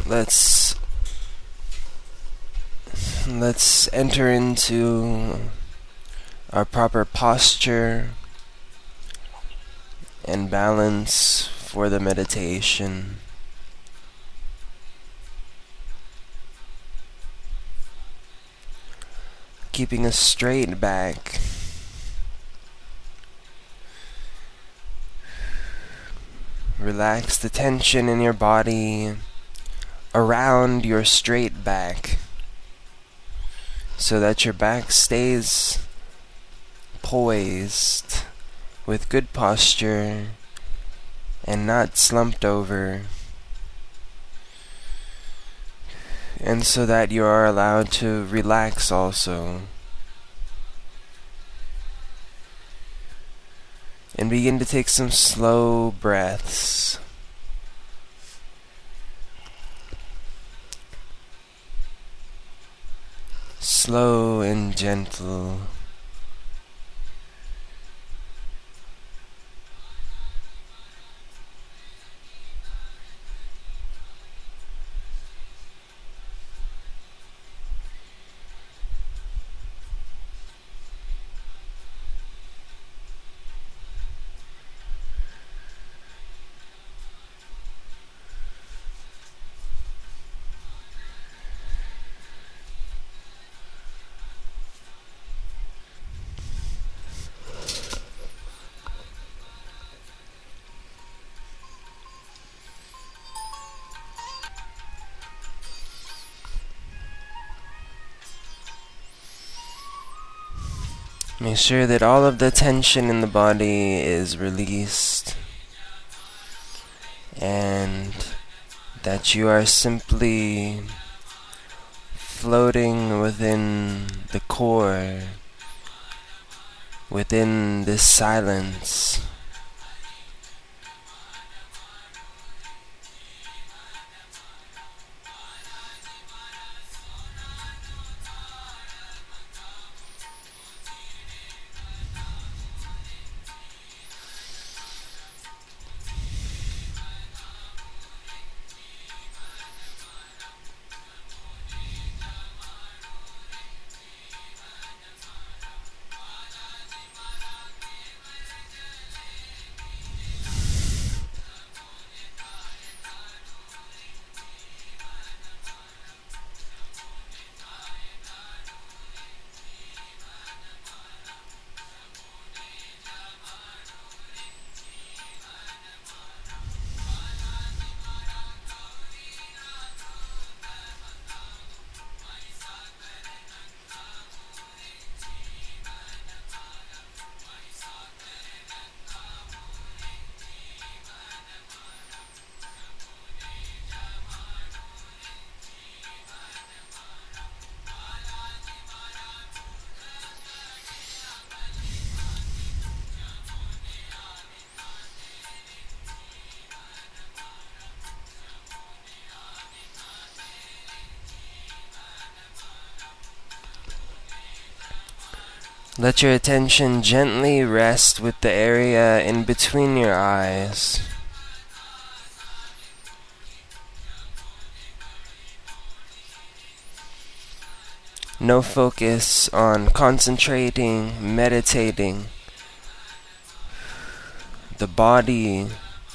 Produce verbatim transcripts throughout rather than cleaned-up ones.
let's let's enter into our proper posture and balance for the meditation. Keeping a straight back. Relax the tension in your body around your straight back so that your back stays poised with good posture and not slumped over, and so that you are allowed to relax also. And begin to take some slow breaths. Slow and gentle. Make sure that all of the tension in the body is released and that you are simply floating within the core, within this silence. Let your attention gently rest with the area in between your eyes. No focus on concentrating, meditating. The body,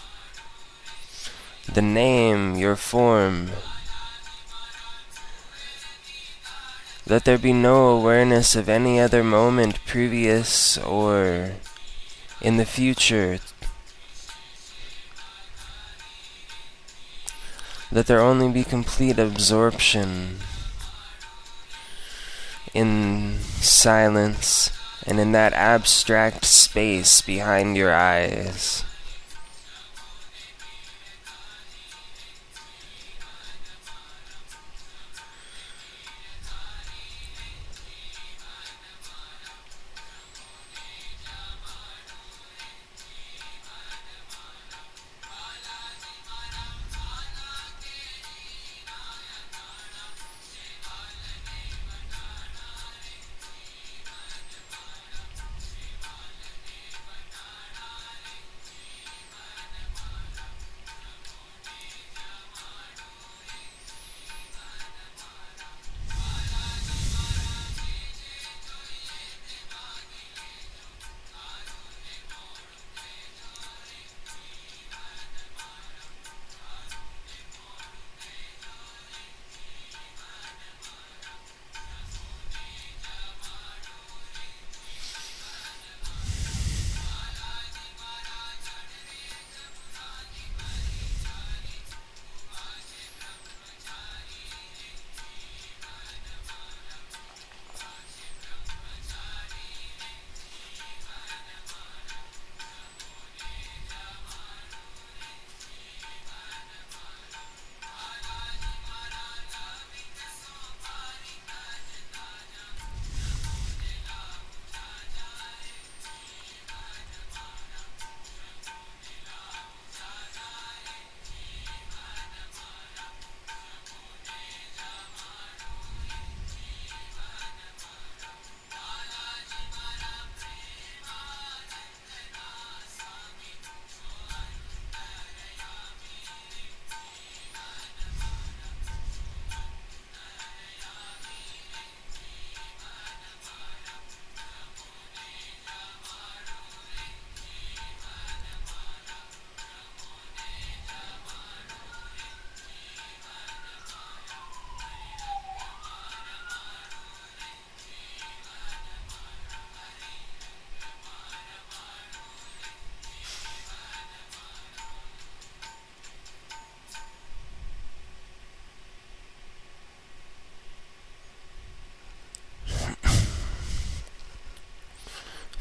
the name, your form. Let there be no awareness of any other moment previous or in the future. Let there only be complete absorption in silence and in that abstract space behind your eyes.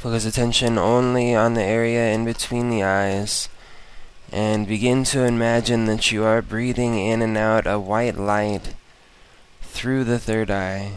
Focus attention only on the area in between the eyes, and begin to imagine that you are breathing in and out a white light through the third eye.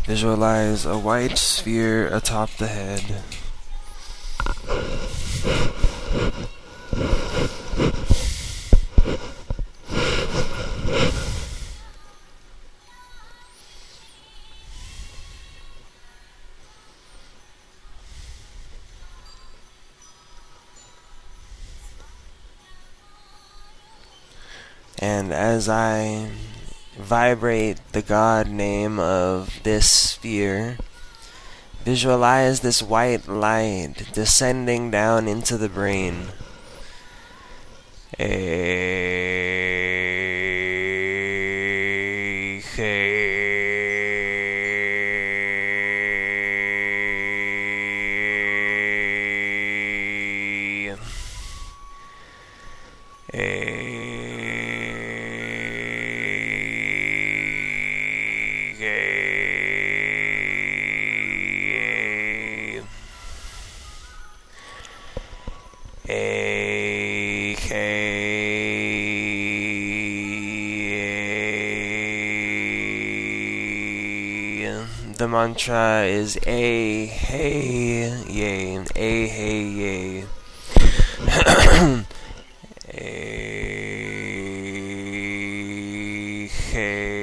Visualize a white sphere atop the head. And as I vibrate the God name of this sphere, visualize this white light descending down into the brain. A A K The mantra is A Hey Yay. A Hey Yay. A Hey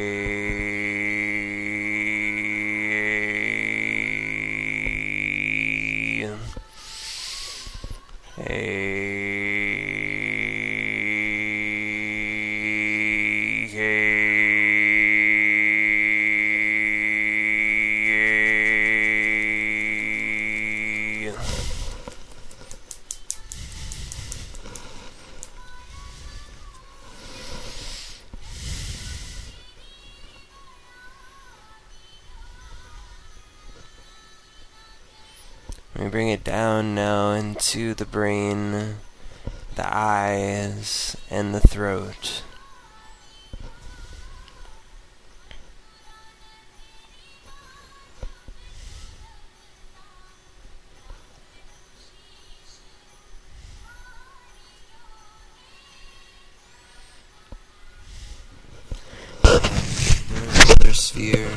We bring it down now into the brain, the eyes, and the throat. Another sphere.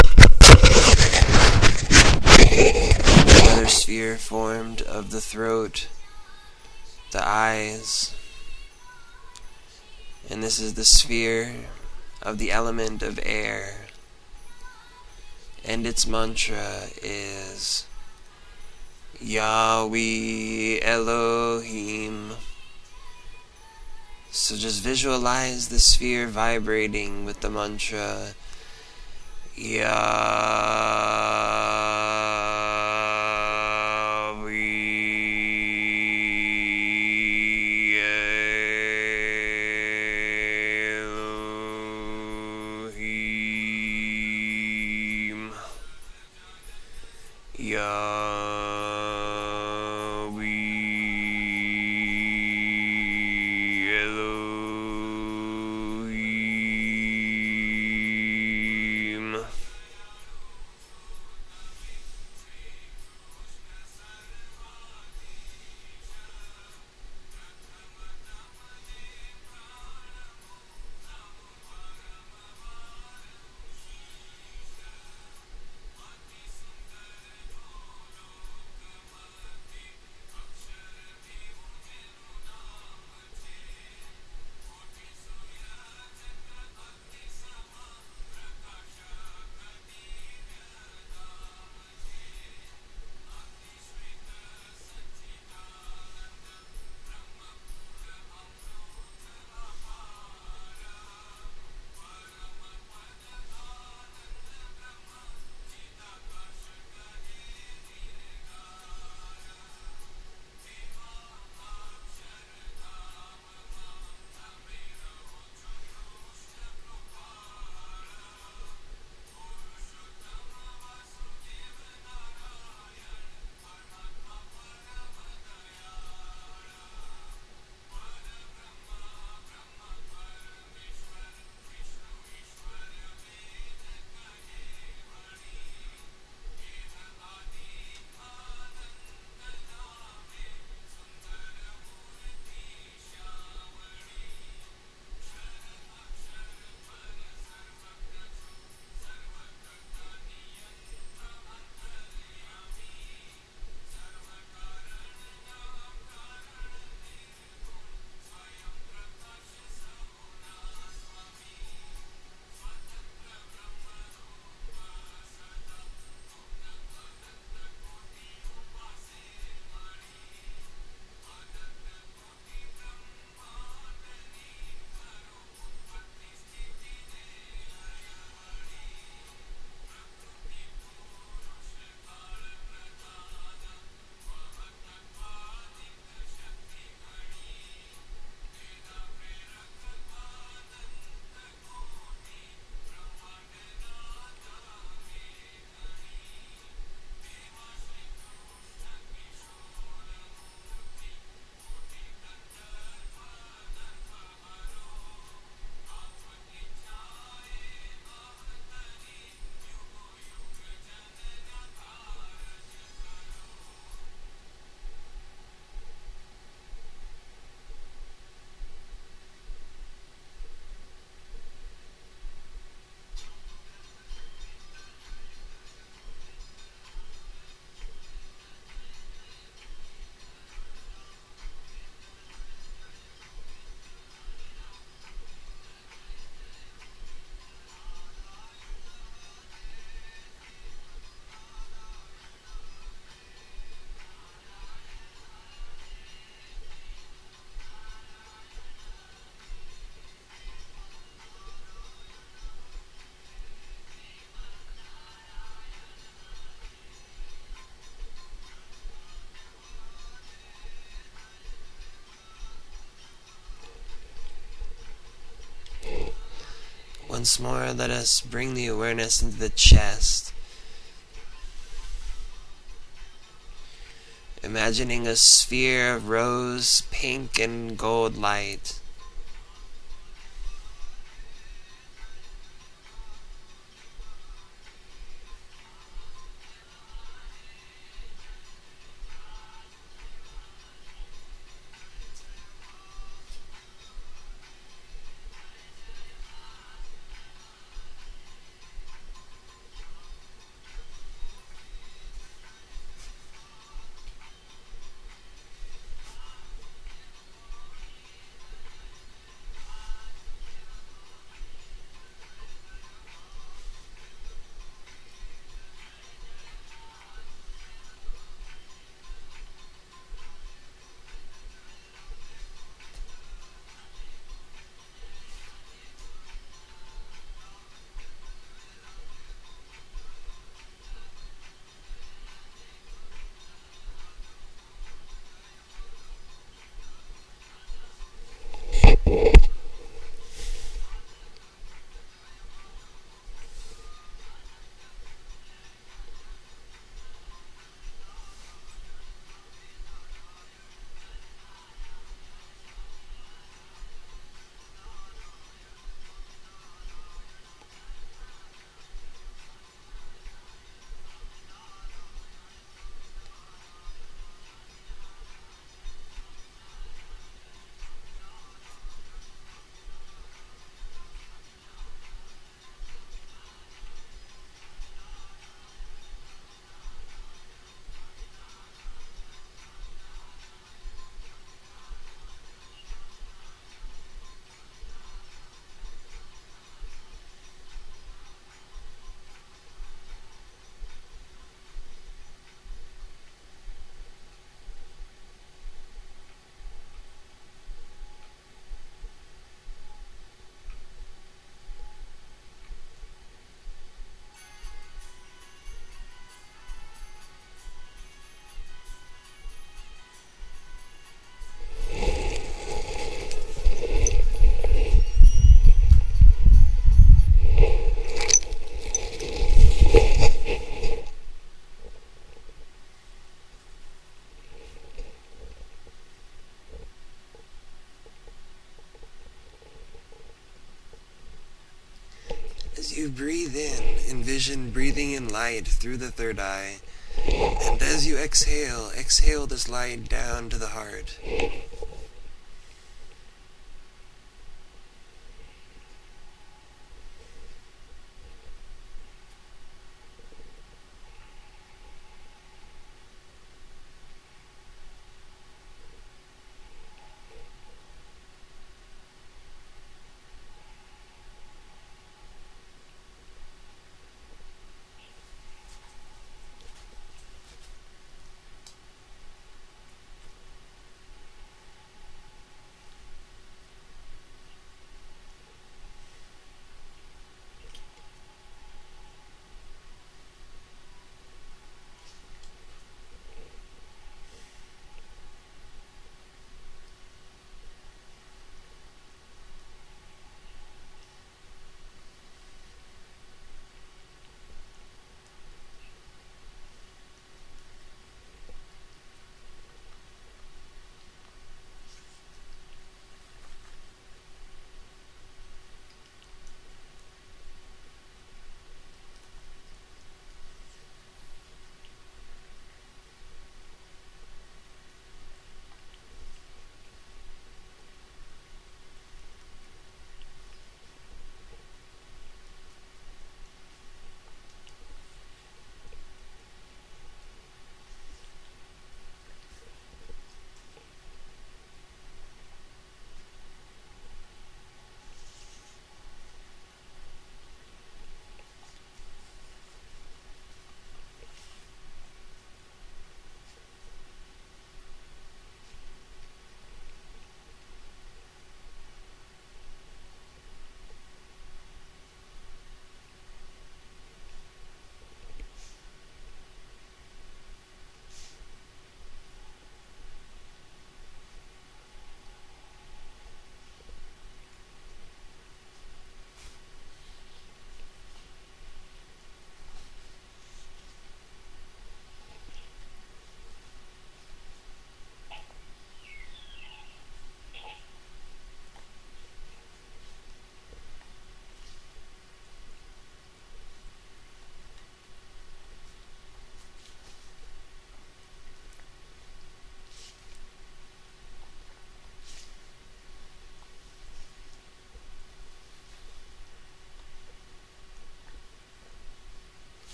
Another sphere formed of the throat, the eyes, and this is the sphere of the element of air, and its mantra is Yahweh Elohim. So just visualize the sphere vibrating with the mantra Yahweh Elohim. Yahweh Elohim. Once more, let us bring the awareness into the chest, imagining a sphere of rose, pink, and gold light. As you breathe in, envision breathing in light through the third eye, and as you exhale, exhale this light down to the heart.